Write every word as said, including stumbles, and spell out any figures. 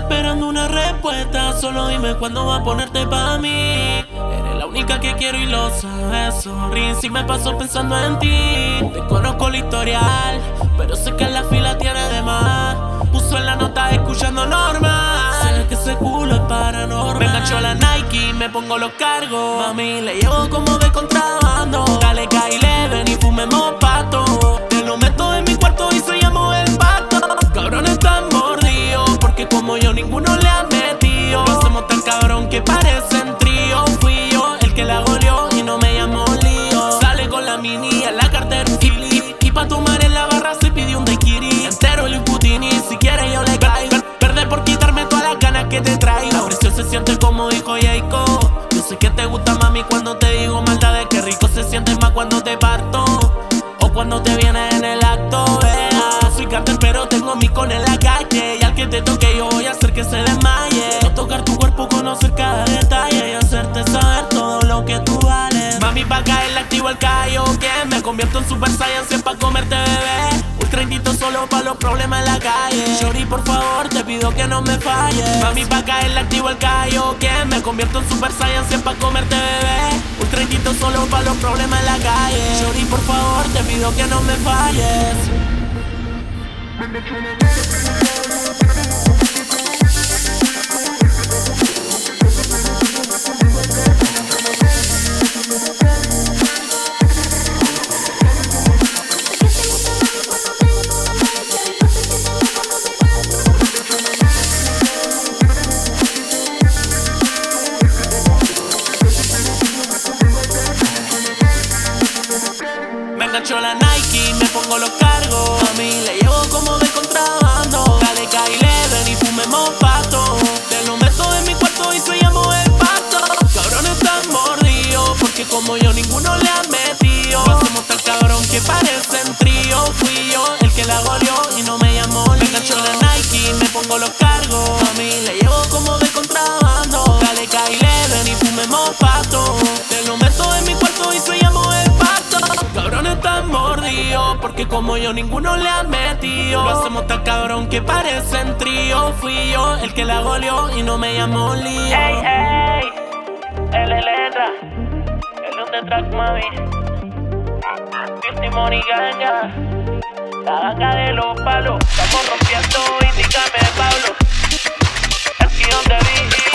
esperando una respuesta, solo dime cuándo va a ponerte pa' mí. Eres la única que quiero y lo sabes, sorry si me paso pensando en ti. Te conozco el historial, pero sé que en la fila tiene de más. Puso en la nota escuchando normal, sé que ese culo es paranormal. Me engancho a la Nike y me pongo los cargos. Mami, le llevo como de contrabando. Dale, caile, ven y fumemos pato. Te lo meto en mi cuarto y sellamos el pato. Cabrones tan mordidos, porque como yo ninguno le ha metido. Lo hacemos tan cabrón que parecen trío. Fui yo el que la goleó y no me llamó lío. Sale con la mini en la cartera un kili, y pa' tomar en la barra se pidió un daiquiri. Entero el Putini, si quiere yo le caigo. Verde por quitarme todas las ganas que te traigo. La presión se siente como dijo Jacob. Yo sé que te gusta, mami, cuando te digo maldades. Qué rico se siente más cuando te parto o cuando te vienes en el acto. Vea, soy cartel pero tengo mi con en la calle, y al que te toque yo voy a hacer que se desmaye. No tocar tu cuerpo, conocer cada detalle y hacerte saber todo lo que tú vales. Mami, pa' caer activo el callo, que me convierto en Super Saiyan pa' comerte, bebé. Ultra indito solo pa' los problemas en la calle. Shorty, por favor, te pido que no me falles. Mami, pa' caer activo el callo, que me convierto en Super Saiyan pa' comerte, bebé. Ultra indito solo pa' los problemas en la calle. Shorty, por favor, te pido que no me falles. Me engancho a la Nike y me pongo los cargos. A mí le llevo como de contrabando. Dale, caile, ven y fumemos pato. Te lo meto en mi cuarto y sellamos el pato. Cabrones tan mordidos, porque como yo ninguno le ha metido. Lo hacemos tan cabrón que parecen trío. Fui yo el que la goleó y no me llamó lío. Me engancho a la Nike y me pongo los cargos. A mí le llevo como de contrabando. Dale, caile, ven y fumemos pato. Te lo meto en mi cuarto y sellamos el pato. Cabrones tan mordidos, porque como yo ninguno le ha metido. Lo hacemos tan cabrón que parecen trío. Fui yo el que la goleó y no me llamó lío. Ey, ey, L letra, L on the track, mami. Fifty Money Ganga, la ganga de los palos. Estamos rompiendo, indícame, Pablo. Aquí donde vi.